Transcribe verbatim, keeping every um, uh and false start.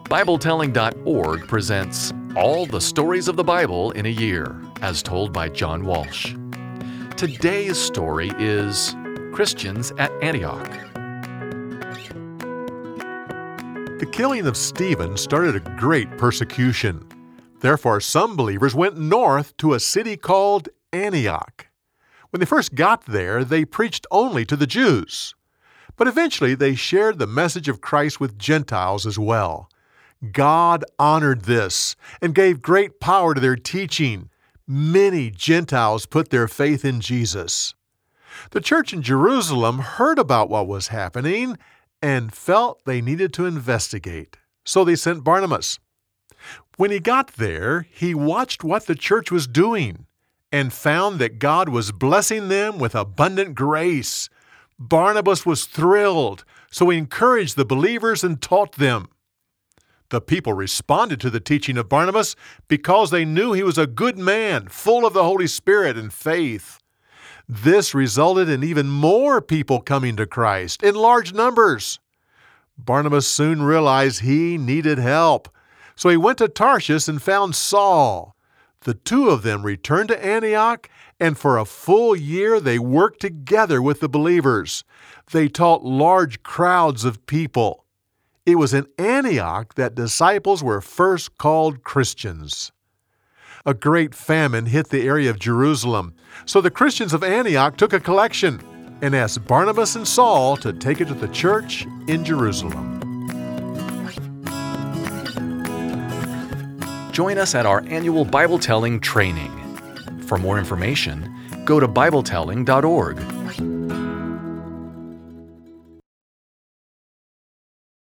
Bible Telling dot org presents All the Stories of the Bible in a Year, as told by John Walsh. Today's story is Christians at Antioch. The killing of Stephen started a great persecution. Therefore, some believers went north to a city called Antioch. When they first got there, they preached only to the Jews. But eventually, they shared the message of Christ with Gentiles as well. God honored this and gave great power to their teaching. Many Gentiles put their faith in Jesus. The church in Jerusalem heard about what was happening and felt they needed to investigate. So they sent Barnabas. When he got there, he watched what the church was doing and found that God was blessing them with abundant grace. Barnabas was thrilled, so he encouraged the believers and taught them. The people responded to the teaching of Barnabas because they knew he was a good man, full of the Holy Spirit and faith. This resulted in even more people coming to Christ in large numbers. Barnabas soon realized he needed help, so he went to Tarshish and found Saul. The two of them returned to Antioch, and for a full year they worked together with the believers. They taught large crowds of people. It was in Antioch that disciples were first called Christians. A great famine hit the area of Jerusalem, so the Christians of Antioch took a collection and asked Barnabas and Saul to take it to the church in Jerusalem. Join us at our annual Bible Telling training. For more information, go to Bible Telling dot org.